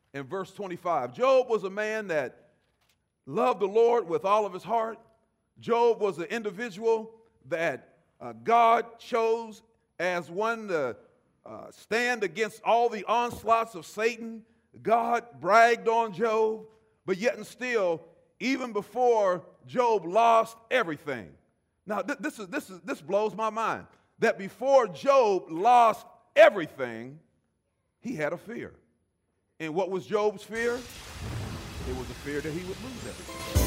in verse 25. Job was a man that loved the Lord with all of his heart. Job was an individual that God chose as one to stand against all the onslaughts of Satan. God bragged on Job, but yet and still, even before Job lost everything. Now, this blows my mind, that before Job lost everything, he had a fear. And what was Job's fear? It was a fear that he would lose everything.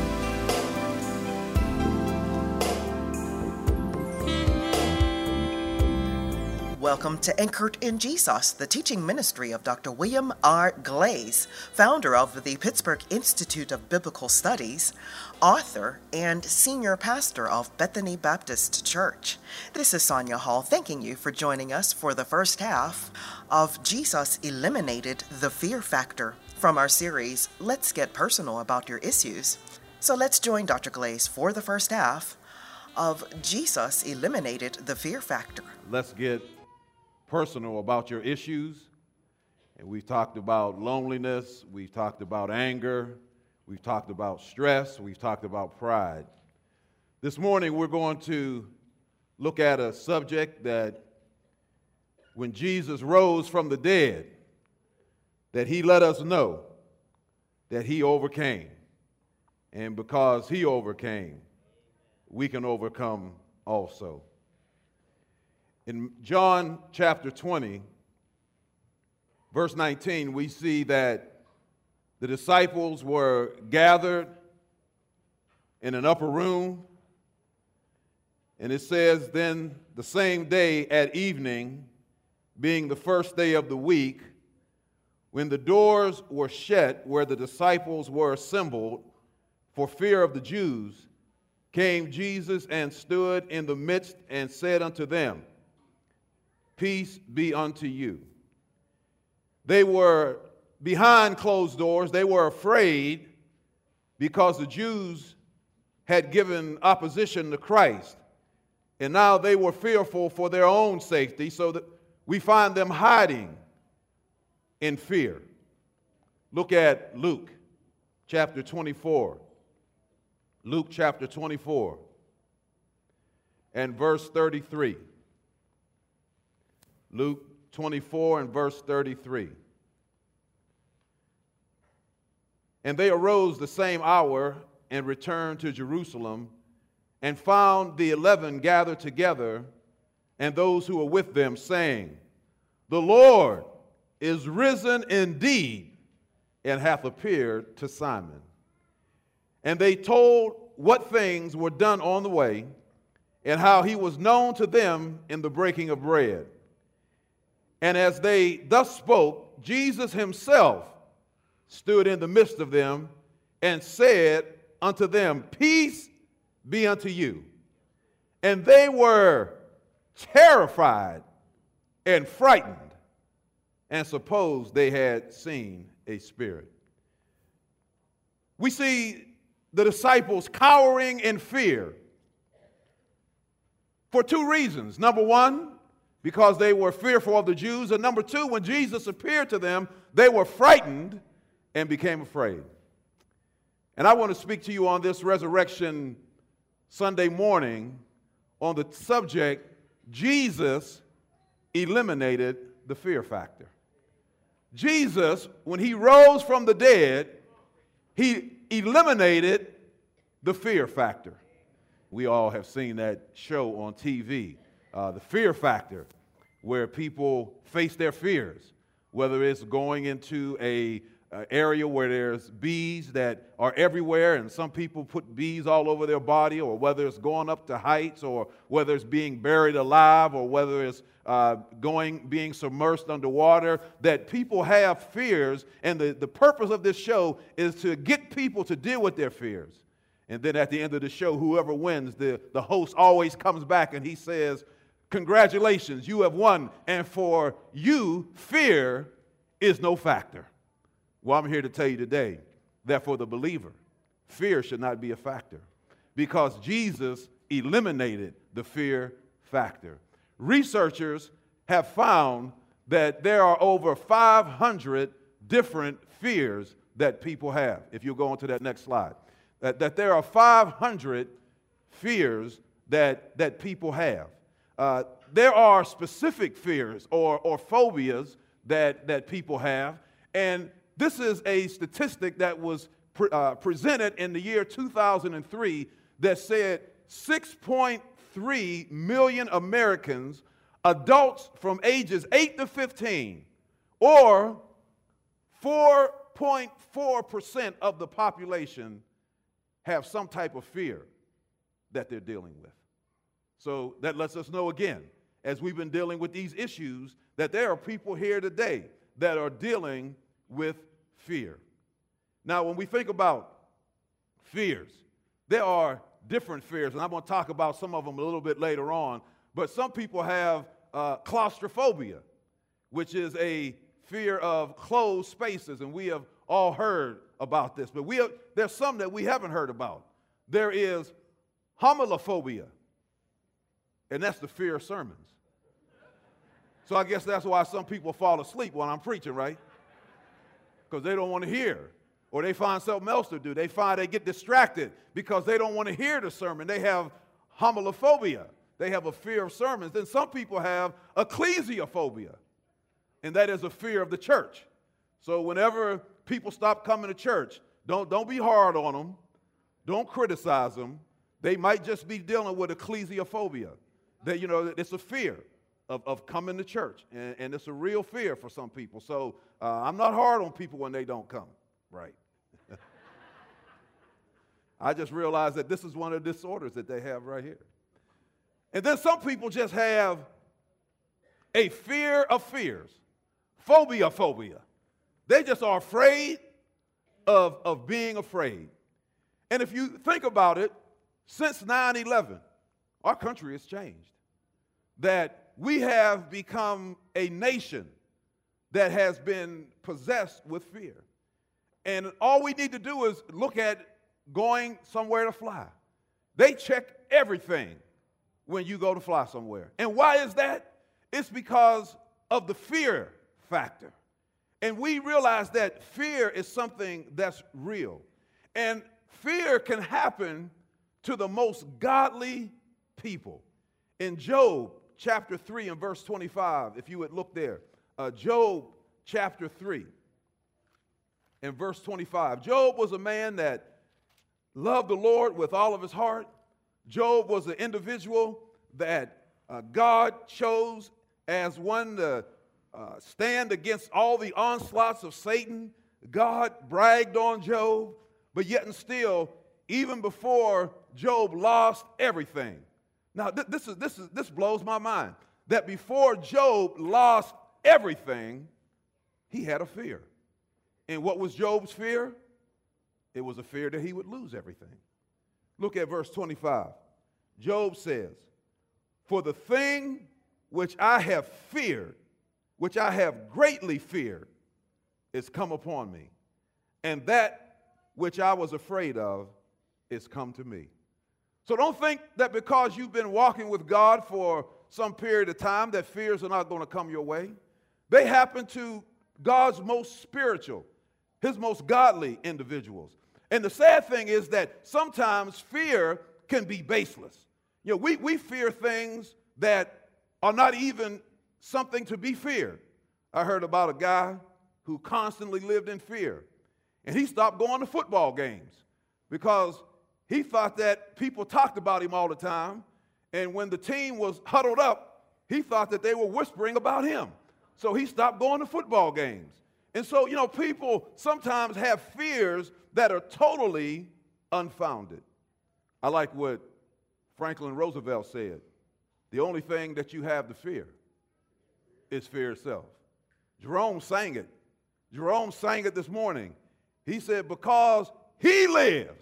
Welcome to Anchored in Jesus, the teaching ministry of Dr. William R. Glaze, founder of the Pittsburgh Institute of Biblical Studies, author, and senior pastor of Bethany Baptist Church. This is Sonia Hall thanking you for joining us for the first half of Jesus Eliminated the Fear Factor from our series, Let's Get Personal About Your Issues. So let's join Dr. Glaze for the first half of Jesus Eliminated the Fear Factor. Let's get personal about your issues. And we've talked about loneliness, we've talked about anger, we've talked about stress, we've talked about pride. This morning we're going to look at a subject that when Jesus rose from the dead, that he let us know that he overcame. And because he overcame, we can overcome also. In John chapter 20, verse 19, we see that the disciples were gathered in an upper room. And it says, then the same day at evening, being the first day of the week, when the doors were shut where the disciples were assembled for fear of the Jews, came Jesus and stood in the midst and said unto them, Peace be unto you. They were behind closed doors. They were afraid because the Jews had given opposition to Christ. And now they were fearful for their own safety, so that we find them hiding in fear. Look at Luke chapter 24. Luke chapter 24 and verse 33. Luke 24 and verse 33. And they arose the same hour and returned to Jerusalem and found the 11 gathered together and those who were with them, saying, The Lord is risen indeed and hath appeared to Simon. And they told what things were done on the way and how he was known to them in the breaking of bread. And as they thus spoke, Jesus himself stood in the midst of them and said unto them, Peace be unto you. And they were terrified and frightened and supposed they had seen a spirit. We see the disciples cowering in fear for two reasons. Number one, because they were fearful of the Jews. And number two, when Jesus appeared to them, they were frightened and became afraid. And I want to speak to you on this Resurrection Sunday morning on the subject, Jesus eliminated the fear factor. Jesus, when he rose from the dead, he eliminated the fear factor. We all have seen that show on TV. The Fear Factor, where people face their fears, whether it's going into a area where there's bees that are everywhere, and some people put bees all over their body, or whether it's going up to heights, or whether it's being buried alive, or whether it's being submerged underwater, that people have fears, and the purpose of this show is to get people to deal with their fears. And then at the end of the show, whoever wins, the host always comes back and he says, Congratulations, you have won, and for you, fear is no factor. Well, I'm here to tell you today that for the believer, fear should not be a factor because Jesus eliminated the fear factor. Researchers have found that there are over 500 different fears that people have. If you go on to that next slide, that there are 500 fears that people have. There are specific fears or phobias that people have, and this is a statistic that was presented in the year 2003 that said 6.3 million Americans, adults from ages 8 to 15, or 4.4% of the population have some type of fear that they're dealing with. So that lets us know again, as we've been dealing with these issues, that there are people here today that are dealing with fear. Now, when we think about fears, there are different fears, and I'm going to talk about some of them a little bit later on, but some people have claustrophobia, which is a fear of closed spaces, and we have all heard about this, but there's some that we haven't heard about. There is homilophobia, and that's the fear of sermons. So I guess that's why some people fall asleep when I'm preaching, right? Because they don't want to hear, or they find something else to do. They find they get distracted because they don't want to hear the sermon. They have homilophobia. They have a fear of sermons. Then some people have ecclesiophobia, and that is a fear of the church. So whenever people stop coming to church, don't be hard on them. Don't criticize them. They might just be dealing with ecclesiophobia. That, it's a fear of coming to church, and it's a real fear for some people. So I'm not hard on people when they don't come, right? I just realized that this is one of the disorders that they have right here. And then some people just have a fear of fears, phobia. They just are afraid of being afraid. And if you think about it, since 9/11, our country has changed. That we have become a nation that has been possessed with fear. And all we need to do is look at going somewhere to fly. They check everything when you go to fly somewhere. And why is that? It's because of the fear factor. And we realize that fear is something that's real. And fear can happen to the most godly people. In Job chapter 3 and verse 25, if you would look there, Job chapter 3 and verse 25. Job was a man that loved the Lord with all of his heart. Job was an individual that God chose as one to stand against all the onslaughts of Satan. God bragged on Job, but yet and still, even before Job lost everything. Now, this blows my mind, that before Job lost everything, he had a fear. And what was Job's fear? It was a fear that he would lose everything. Look at verse 25. Job says, "For the thing which I have feared, which I have greatly feared, is come upon me, and that which I was afraid of is come to me." So don't think that because you've been walking with God for some period of time that fears are not going to come your way. They happen to God's most spiritual, his most godly individuals. And the sad thing is that sometimes fear can be baseless. We fear things that are not even something to be feared. I heard about a guy who constantly lived in fear, and he stopped going to football games because he thought that people talked about him all the time, and when the team was huddled up, he thought that they were whispering about him. So he stopped going to football games. And so, people sometimes have fears that are totally unfounded. I like what Franklin Roosevelt said. The only thing that you have to fear is fear itself. Jerome sang it. Jerome sang it this morning. He said, because he lives,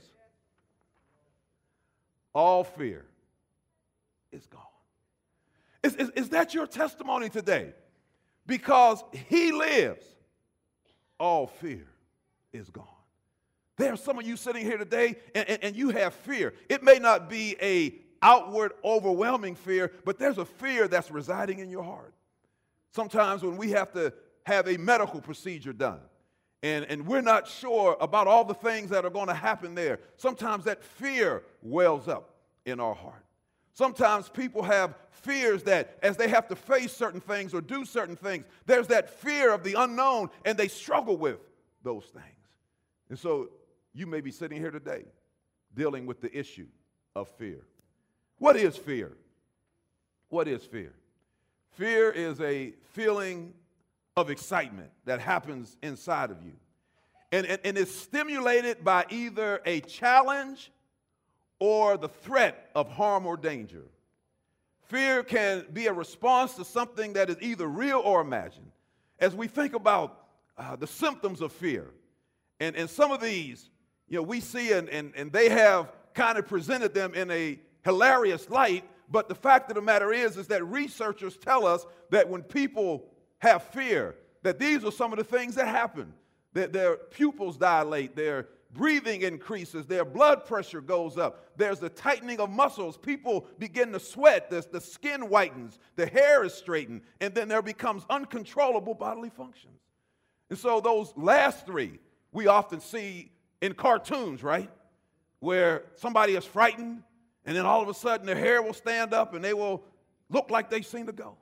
all fear is gone. Is that your testimony today? Because he lives, all fear is gone. There are some of you sitting here today and you have fear. It may not be an outward, overwhelming fear, but there's a fear that's residing in your heart. Sometimes when we have to have a medical procedure done, And we're not sure about all the things that are going to happen there. Sometimes that fear wells up in our heart. Sometimes people have fears that as they have to face certain things or do certain things, there's that fear of the unknown, and they struggle with those things. And so you may be sitting here today dealing with the issue of fear. What is fear? What is fear? Fear is a feeling of excitement that happens inside of you. And it's stimulated by either a challenge or the threat of harm or danger. Fear can be a response to something that is either real or imagined. As we think about the symptoms of fear, and some of these, we see and they have kind of presented them in a hilarious light, but the fact of the matter is that researchers tell us that when people have fear, that these are some of the things that happen. That their pupils dilate, their breathing increases, their blood pressure goes up, there's a tightening of muscles, people begin to sweat, the skin whitens, the hair is straightened, and then there becomes uncontrollable bodily functions. And so those last three we often see in cartoons, right? Where somebody is frightened, and then all of a sudden their hair will stand up and they will look like they've seen a ghost.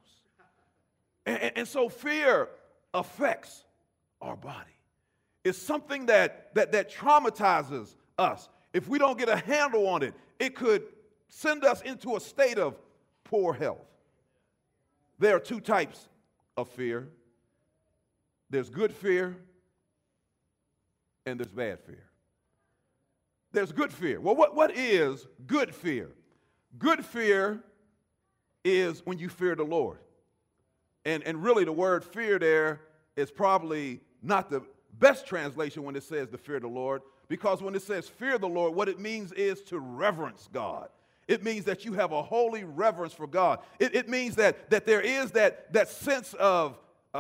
And so fear affects our body. It's something that traumatizes us. If we don't get a handle on it, it could send us into a state of poor health. There are two types of fear. There's good fear and there's bad fear. There's good fear. Well, what is good fear? Good fear is when you fear the Lord. And really the word fear there is probably not the best translation when it says the fear of the Lord, because when it says fear the Lord, what it means is to reverence God. It means that you have a holy reverence for God. It means that there is that sense of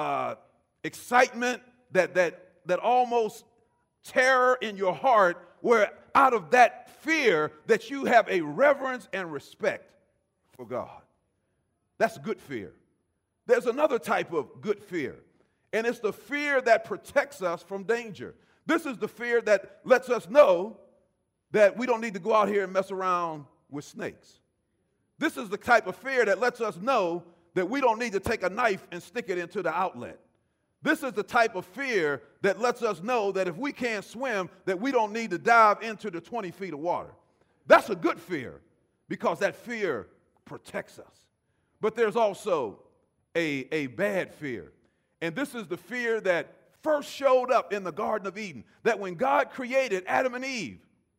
excitement, that almost terror in your heart, where out of that fear that you have a reverence and respect for God. That's good fear. There's another type of good fear, and it's the fear that protects us from danger. This is the fear that lets us know that we don't need to go out here and mess around with snakes. This is the type of fear that lets us know that we don't need to take a knife and stick it into the outlet. This is the type of fear that lets us know that if we can't swim, that we don't need to dive into the 20 feet of water. That's a good fear, because that fear protects us. But there's also a bad fear. And this is the fear that first showed up in the Garden of Eden, that when God created Adam and Eve,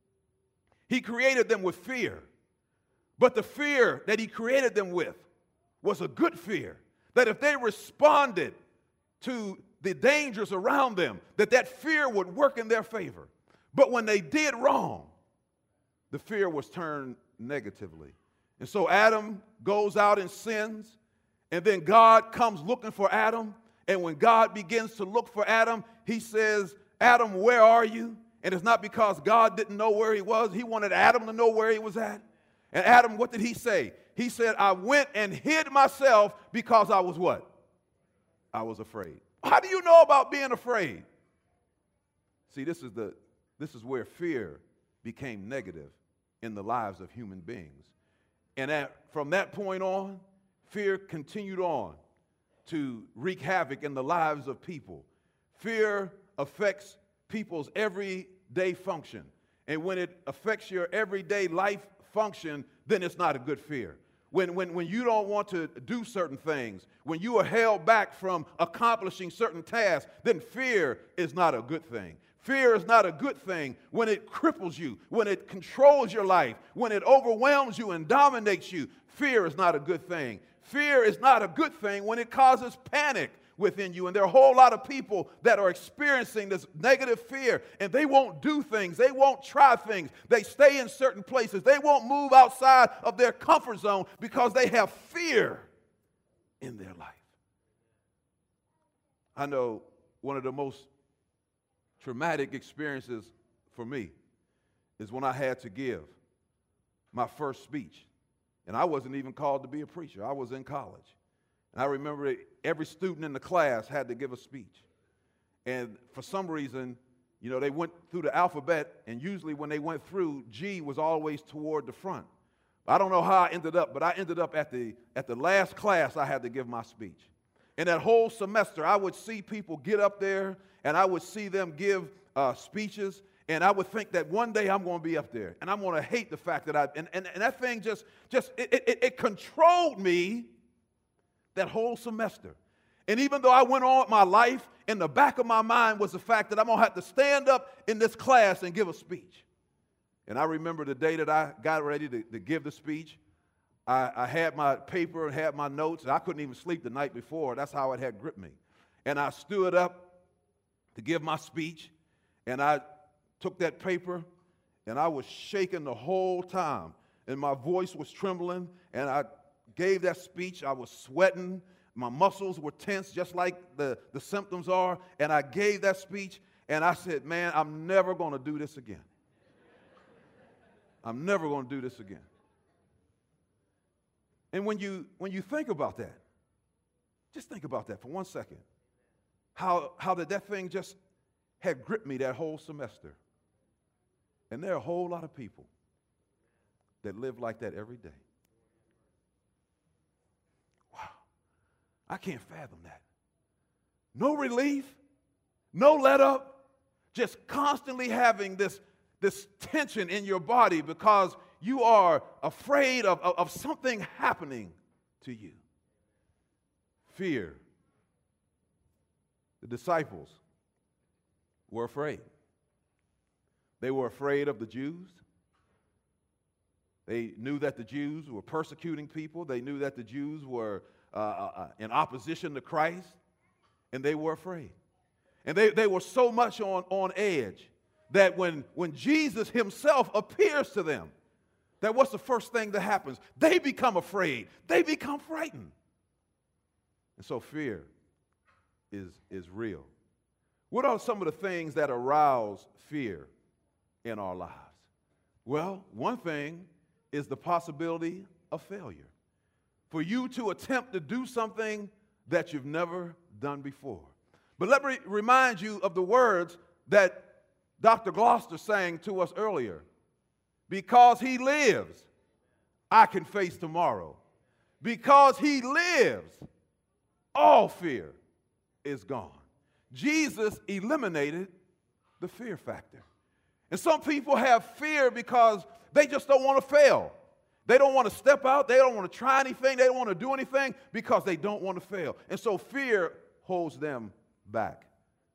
he created them with fear. But the fear that he created them with was a good fear, that if they responded to the dangers around them, that fear would work in their favor. But when they did wrong, the fear was turned negatively. And so Adam goes out and sins, and then God comes looking for Adam. And when God begins to look for Adam, he says, Adam, where are you? And it's not because God didn't know where he was. He wanted Adam to know where he was at. And Adam, what did he say? He said, I went and hid myself because I was what? I was afraid. How do you know about being afraid? See, this is where fear became negative in the lives of human beings. And from that point on, fear continued on to wreak havoc in the lives of people. Fear affects people's everyday function. And when it affects your everyday life function, then it's not a good fear. When you don't want to do certain things, when you are held back from accomplishing certain tasks, then fear is not a good thing. Fear is not a good thing when it cripples you, when it controls your life, when it overwhelms you and dominates you. Fear is not a good thing. Fear is not a good thing when it causes panic within you. And there are a whole lot of people that are experiencing this negative fear, and they won't do things. They won't try things. They stay in certain places. They won't move outside of their comfort zone because they have fear in their life. I know one of the most traumatic experiences for me is when I had to give my first speech. And I wasn't even called to be a preacher. I was in college. And I remember every student in the class had to give a speech. And for some reason, you know, they went through the alphabet, and usually when they went through, G was always toward the front. I don't know how I ended up, but I ended up at the last class I had to give my speech. And that whole semester, I would see people get up there, and I would see them give speeches, and I would think that one day I'm going to be up there, and I'm going to hate the fact that and that thing it controlled me that whole semester. And even though I went on with my life, in the back of my mind was the fact that I'm going to have to stand up in this class and give a speech. And I remember the day that I got ready to give the speech, I had my paper and had my notes, and I couldn't even sleep the night before. That's how it had gripped me. And I stood up to give my speech, and I took that paper, and I was shaking the whole time, and my voice was trembling, and I gave that speech. I was sweating. My muscles were tense, just like the symptoms are, and I gave that speech, and I said, man, I'm never going to do this again. I'm never going to do this again. And when you think about that, just think about that for 1 second. How that thing just had gripped me that whole semester. And there are a whole lot of people that live like that every day. Wow. I can't fathom that. No relief, no let up, just constantly having this tension in your body because you are afraid of something happening to you. Fear. The disciples were afraid. They were afraid of the Jews. They knew that the Jews were persecuting people. They knew that the Jews were in opposition to Christ, and they were afraid. And they were so much on edge that when Jesus himself appears to them, that what's the first thing that happens? They become afraid. They become frightened. And so fear is real. What are some of the things that arouse fear in our lives? Well, one thing is the possibility of failure. For you to attempt to do something that you've never done before. But let me remind you of the words that Dr. Gloucester sang to us earlier. Because he lives, I can face tomorrow. Because he lives, all fear is gone. Jesus eliminated the fear factor. And some people have fear because they just don't want to fail. They don't want to step out. They don't want to try anything. They don't want to do anything because they don't want to fail. And so fear holds them back.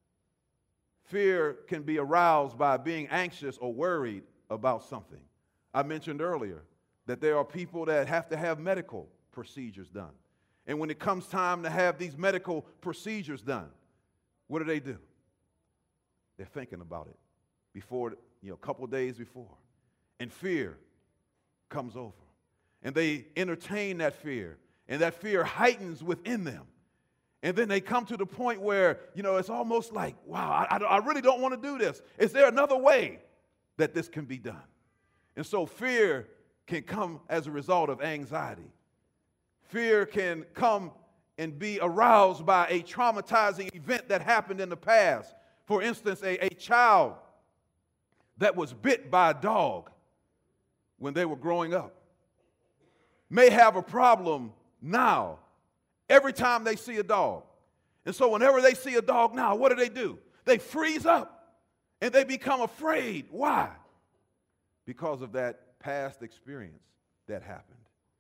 Fear can be aroused by being anxious or worried about something. I mentioned earlier that there are people that have to have medical procedures done. And when it comes time to have these medical procedures done, what do? They're thinking about it before, a couple of days before. And fear comes over. And they entertain that fear. And that fear heightens within them. And then they come to the point where, it's almost like, wow, I really don't want to do this. Is there another way that this can be done? And so fear can come as a result of anxiety. Fear can come and be aroused by a traumatizing event that happened in the past. For instance, a child that was bit by a dog when they were growing up may have a problem now every time they see a dog. And so whenever they see a dog now, what do? They freeze up and they become afraid. Why? Because of that past experience that happened.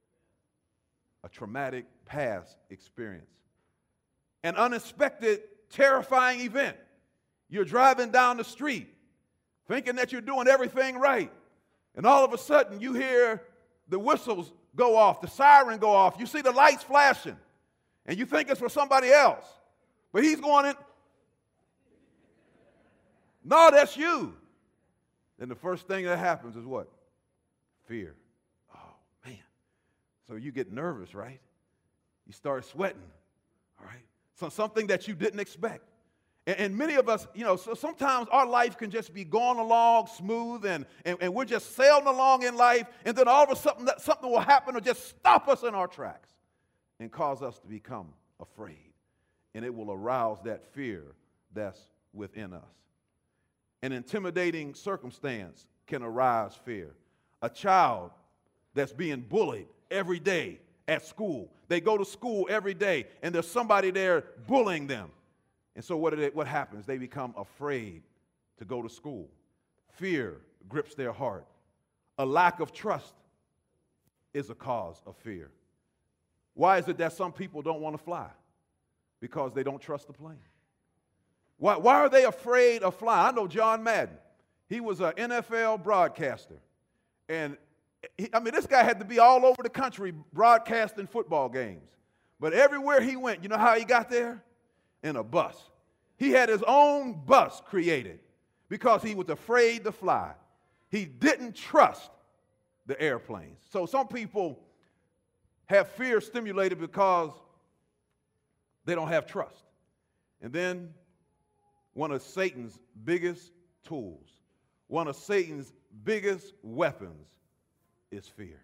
A traumatic past experience. An unexpected, terrifying event. You're driving down the street thinking that you're doing everything right. And all of a sudden you hear the whistles go off, the siren go off. You see the lights flashing. And you think it's for somebody else. But he's going in. No, that's you. Then the first thing that happens is what? Fear. Oh, man. So you get nervous, right? You start sweating, all right? So something that you didn't expect. And many of us, so sometimes our life can just be going along smooth and we're just sailing along in life, and then all of a sudden something will happen to just stop us in our tracks and cause us to become afraid. And it will arouse that fear that's within us. An intimidating circumstance can arouse fear. A child that's being bullied every day at school. They go to school every day, and there's somebody there bullying them. And so what happens? They become afraid to go to school. Fear grips their heart. A lack of trust is a cause of fear. Why is it that some people don't want to fly? Because they don't trust the plane. Why are they afraid of flying? I know John Madden. He was an NFL broadcaster. And this guy had to be all over the country broadcasting football games. But everywhere he went, you know how he got there? In a bus. He had his own bus created because he was afraid to fly. He didn't trust the airplanes. So some people have fear stimulated because they don't have trust. And then one of Satan's biggest tools, one of Satan's biggest weapons is fear.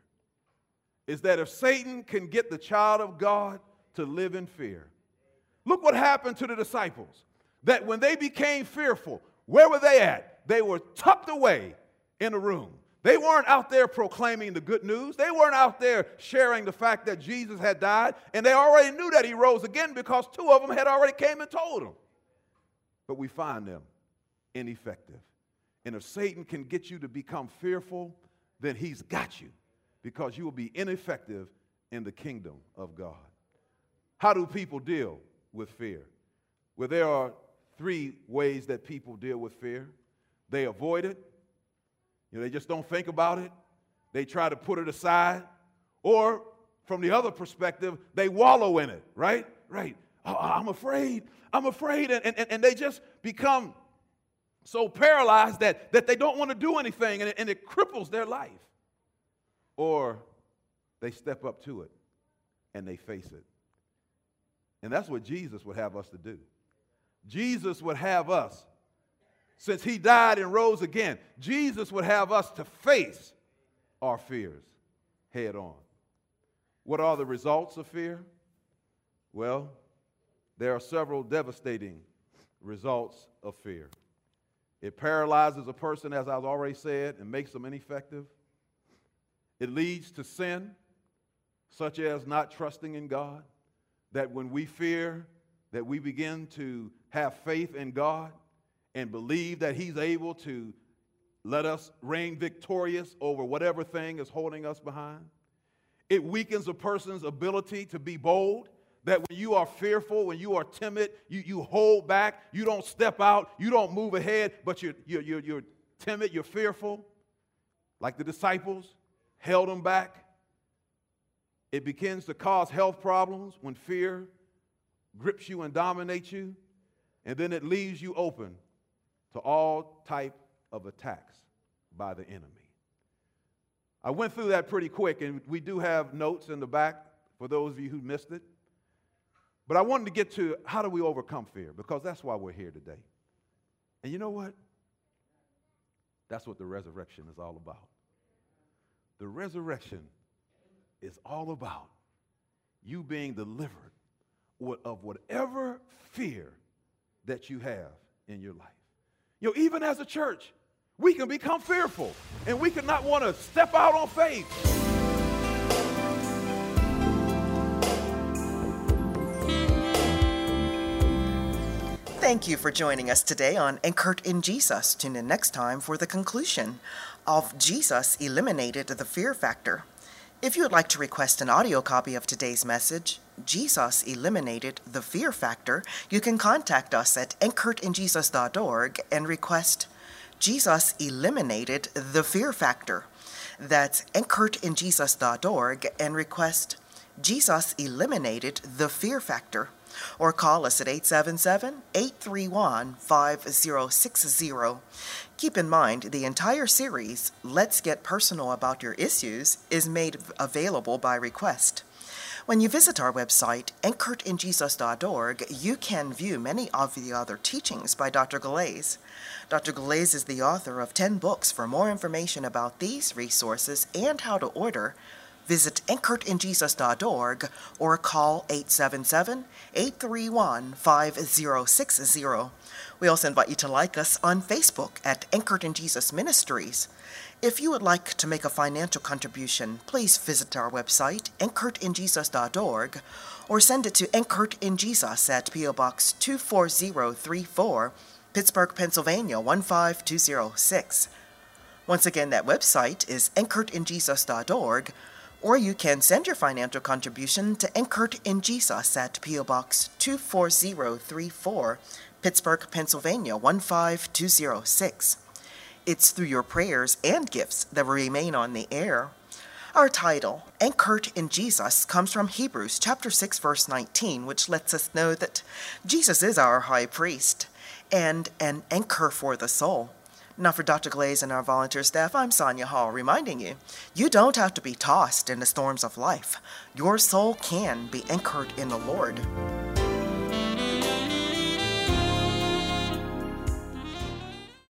Is that if Satan can get the child of God to live in fear, look what happened to the disciples. That when they became fearful, where were they at? They were tucked away in a room. They weren't out there proclaiming the good news. They weren't out there sharing the fact that Jesus had died, and they already knew that he rose again because two of them had already came and told them. But we find them ineffective. And if Satan can get you to become fearful, then he's got you because you will be ineffective in the kingdom of God. How do people deal with fear? Well, there are three ways that people deal with fear. They avoid it. They just don't think about it. They try to put it aside. Or from the other perspective, they wallow in it, right? Right. Oh, I'm afraid. And they just become so paralyzed that they don't want to do anything, and it cripples their life. Or they step up to it and they face it. And that's what Jesus would have us to do. Jesus would have us, since he died and rose again, Jesus would have us to face our fears head on. What are the results of fear? Well, there are several devastating results of fear. It paralyzes a person, as I've already said, and makes them ineffective. It leads to sin, such as not trusting in God, that when we fear, that we begin to have faith in God and believe that he's able to let us reign victorious over whatever thing is holding us behind. It weakens a person's ability to be bold, that when you are fearful, when you are timid, you hold back, you don't step out, you don't move ahead, but you're timid, you're fearful, like the disciples held them back. It begins to cause health problems when fear grips you and dominates you, and then it leaves you open to all type of attacks by the enemy. I went through that pretty quick, and we do have notes in the back for those of you who missed it. But I wanted to get to how do we overcome fear, because that's why we're here today. And you know what? That's what the resurrection is all about. The resurrection is all about you being delivered of whatever fear that you have in your life. Even as a church, we can become fearful, and we can not want to step out on faith. Thank you for joining us today on Anchored in Jesus. Tune in next time for the conclusion of Jesus Eliminated the Fear Factor. If you would like to request an audio copy of today's message, Jesus Eliminated the Fear Factor, you can contact us at anchoredinjesus.org and request Jesus Eliminated the Fear Factor. That's anchoredinjesus.org and request Jesus Eliminated the Fear Factor. Or call us at 877-831-5060. Keep in mind, the entire series, Let's Get Personal About Your Issues, is made available by request. When you visit our website, anchoredinjesus.org, you can view many of the other teachings by Dr. Galais. Dr. Galais is the author of 10 books. For more information about these resources and how to order, visit anchoredinjesus.org or call 877-831-5060. We also invite you to like us on Facebook at Anchored in Jesus Ministries. If you would like to make a financial contribution, please visit our website, anchoredinjesus.org, or send it to Anchored in Jesus at P.O. Box 24034, Pittsburgh, Pennsylvania 15206. Once again, that website is anchoredinjesus.org, or you can send your financial contribution to Anchored in Jesus at P.O. Box 24034, Pittsburgh, Pennsylvania 15206. It's through your prayers and gifts that will remain on the air. Our title, Anchored in Jesus, comes from Hebrews chapter 6, verse 19, which lets us know that Jesus is our high priest and an anchor for the soul. Now for Dr. Glaze and our volunteer staff, I'm Sonia Hall, reminding you, you don't have to be tossed in the storms of life. Your soul can be anchored in the Lord.